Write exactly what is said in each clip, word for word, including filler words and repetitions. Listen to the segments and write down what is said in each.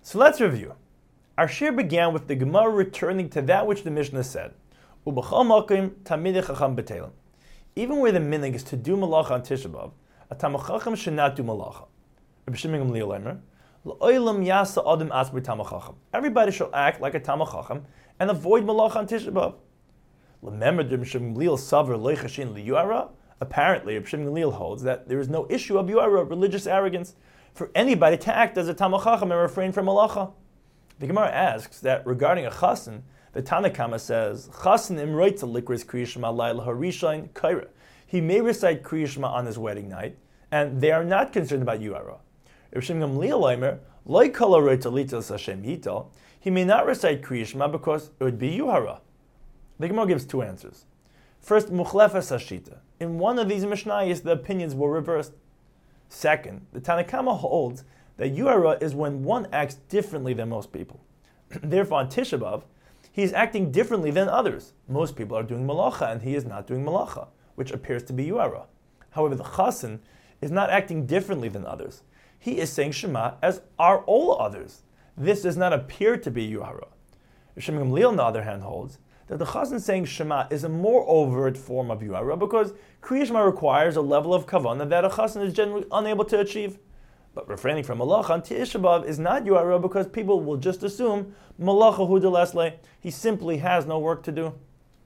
So let's review. Our shir began with the Gemara returning to that which the Mishnah said. Ubachal makim tamidei chacham b'telim. Even where the minig is to do malacha on Tisha B'Av, a Talmid Chacham should not do malacha. Rabbi Shimon Gamliel Omer, L'olam yasa adam asbei Talmid Chacham. Everybody shall act like a Talmid Chacham and avoid malacha on Tisha B'Av. L'member Rabbi Shimon Gamliel saver loichashin liyuara. Apparently, Rabbi Shimon Gamliel holds that there is no issue of yuara, religious arrogance, for anybody to act as a Talmid Chacham and refrain from malacha. The Gemara asks that regarding a chassan, the Tanna Kama says, Chassan imroitza likris Kriya Shema layla harishayin kaira. He may recite Kriya Shema on his wedding night, and they are not concerned about yuara. Rabbi Shimon Gamliel Omer, loy kol haroitza litzos Hashem hital. He may not recite Kriya Shema because it would be yuhara. The Gemara gives two answers. First, muchlefes hashita. In one of these Mishnayos, the opinions were reversed. Second, the Tanna Kama holds that yuhara is when one acts differently than most people. Therefore, on Tisha B'Av, he is acting differently than others. Most people are doing malacha, and he is not doing malacha, which appears to be yuara. However, the chassan is not acting differently than others. He is saying Shema as are all others. This does not appear to be yuara. Shimon Gamliel, on the other hand, holds that the chassan saying Shema is a more overt form of yuara because Kriya Shema requires a level of kavanah that a chassan is generally unable to achieve. But refraining from malacha on Tisha B'Av is not yuara because people will just assume malacha hu de lesle. He simply has no work to do.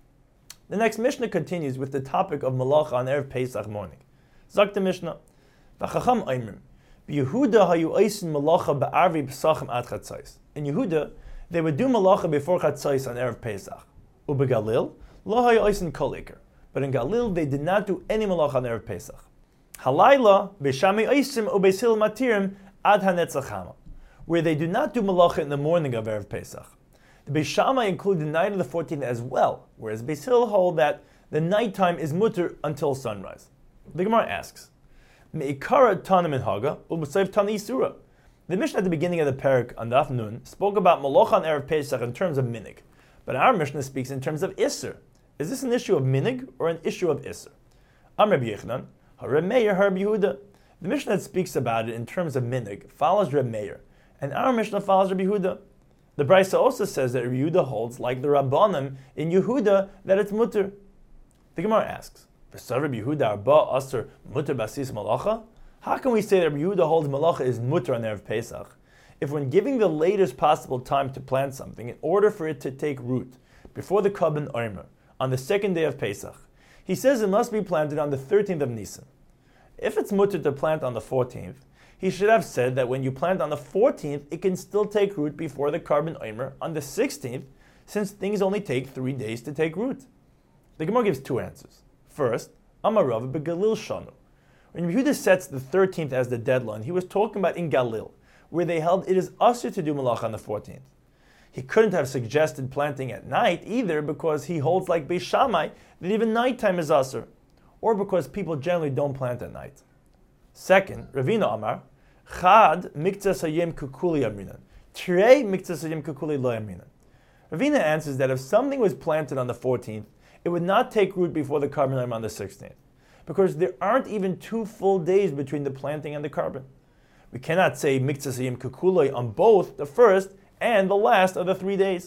The next Mishnah continues with the topic of malacha on Erev Pesach morning. Zak the Mishnah, V'chacham oimrim, b'Yehuda hayu oisin malacha ba'arvi pesachim ad chatzos. In Yehuda, they would do malacha before chatzos on Erev Pesach. Ubegalil, lo hayu oisin kol iker. But in Galil, they did not do any malacha on Erev Pesach. Halayla b'shami oisim ubesil matirim ad hanetzach hama, where they do not do malacha in the morning of Erev Pesach. The Beis Shammai include the night of the fourteenth as well, whereas Beis Hillel hold that the nighttime is mutter until sunrise. The Gemara asks, Me'ikara tana minhaga u'b'sayv tana yisura. The Mishnah at the beginning of the parak on Daf Nun spoke about malacha on Erev Pesach in terms of minig, but our Mishnah speaks in terms of isser. Is this an issue of minig or an issue of isser? Am Rabbi Yechanan, Reb Meir, Reb Yehuda. The Mishnah that speaks about it in terms of minig follows Reb Meir, and our Mishnah follows Reb Yehuda. The Brisa also says that Reb Yehuda holds, like the Rabbanim in Yehuda, that it's mutter. The Gemara asks, "V'sav Reb Yehuda arba aser mutter basis malacha?" How can we say that Reb Yehuda holds malacha is mutter on Erev Pesach, if when giving the latest possible time to plant something, in order for it to take root before the Kabban Omer on the second day of Pesach, he says it must be planted on the thirteenth of Nisan? If it's mutter to plant on the fourteenth, he should have said that when you plant on the fourteenth, it can still take root before the Kabban Omer on the sixteenth, since things only take three days to take root. The Gemara gives two answers. First, Amar Rav beGalil Shanu. When Yehuda sets the thirteenth as the deadline, he was talking about in Galil, where they held it is usher to do malacha on the fourteenth. He couldn't have suggested planting at night either because he holds like Beis Shammai that even nighttime is usher, or because people generally don't plant at night. Second, Ravina Amar, Chad miktzas hayem kukuli amrinan. Trei miktzas hayem kukuli lo amrinan. Ravina answers that if something was planted on the fourteenth, it would not take root before the Kabban Omer on the sixteenth, because there aren't even two full days between the planting and the Kabban. We cannot say miktzas hayem kukuli on both the first and the last of the three days.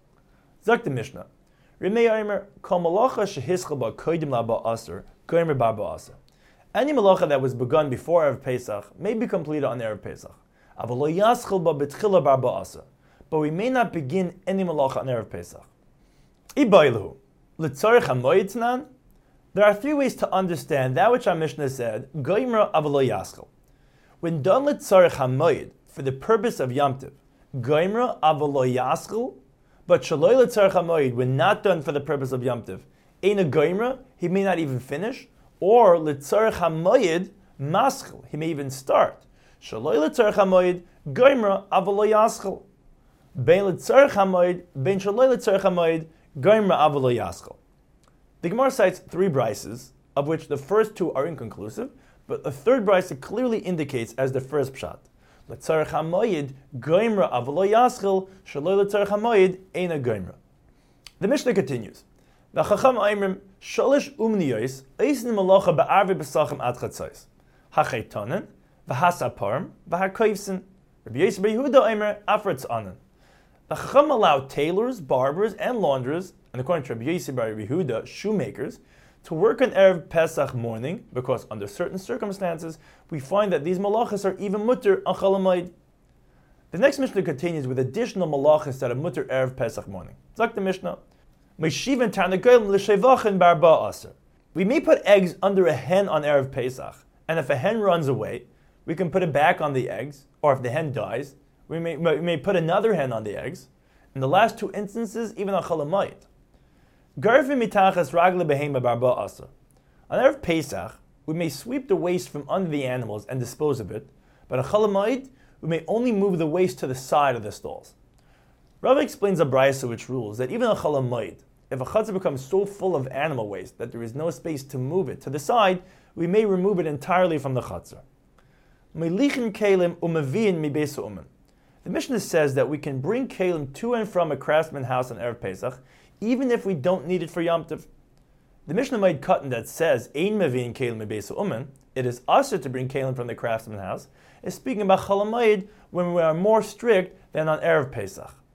Zak the Mishnah, Rimei Omer kol malacha shehischal ba kodim la ba aser gomer bar ba aser. Any malacha that was begun before Erev Pesach may be completed on Erev Pesach. But we may not begin any malacha on Erev Pesach. There are three ways to understand that which our Mishnah said, Goimra avalo yaschel. When done l'tzarech hamoed, for the purpose of Yom Tov, Goimra avalo yaschel, but shaloi l'tzarech hamoed, when not done for the purpose of Yom Tov, Eina Goimra, he may not even finish, or l'tzarech hamoed maschel, he may even start. Shaloi l'tzarech hamoed goimra avalo yaschel. Bein l'tzarech hamoed, bein shaloi l'tzarech hamoed goimra avalo yaschel. The Gemara cites three brises, of which the first two are inconclusive, but the third brise clearly indicates as the first pshat. L'tzarech hamoed goimra avalo yaschel, shaloi l'tzarech hamoed eina goimra. The Mishnah continues. V'chacham oimrim sholish umniyos eisnim malacha ba'arvi b'sachim ad chatzos hachaytonen v'hasaparim v'hakoivsin Rabbi Yossi bar Yehuda Omer Afretz Anan. The Chacham allowed tailors, barbers, and launderers, and according to Rabbi Yossi bar Yehuda, shoemakers, to work on Erev Pesach morning, because under certain circumstances, we find that these malachas are even mutter on Chol Hamoed. The next Mishnah continues with additional malachas that are mutter Erev Pesach morning. It's like the Mishnah. We may put eggs under a hen on Erev Pesach, and if a hen runs away, we can put it back on the eggs, or if the hen dies, we may, we may put another hen on the eggs. In the last two instances, even on Chol Hamoed. On Erev Pesach, we may sweep the waste from under the animals and dispose of it, but on Chol Hamoed, we may only move the waste to the side of the stalls. Rava explains a brayso which rules that even on Chol Hamoed, if a chutzah becomes so full of animal waste that there is no space to move it to the side, we may remove it entirely from the chutzah. The Mishnah says that we can bring kalim to and from a craftsman's house on Erev Pesach, even if we don't need it for Yom Tov. The Mishnah made cotton that says Ein Mevin Kalim Mebeis Umen, it is usher to bring kalim from the craftsman's house, is speaking about Chol Hamoed when we are more strict than on Erev Pesach.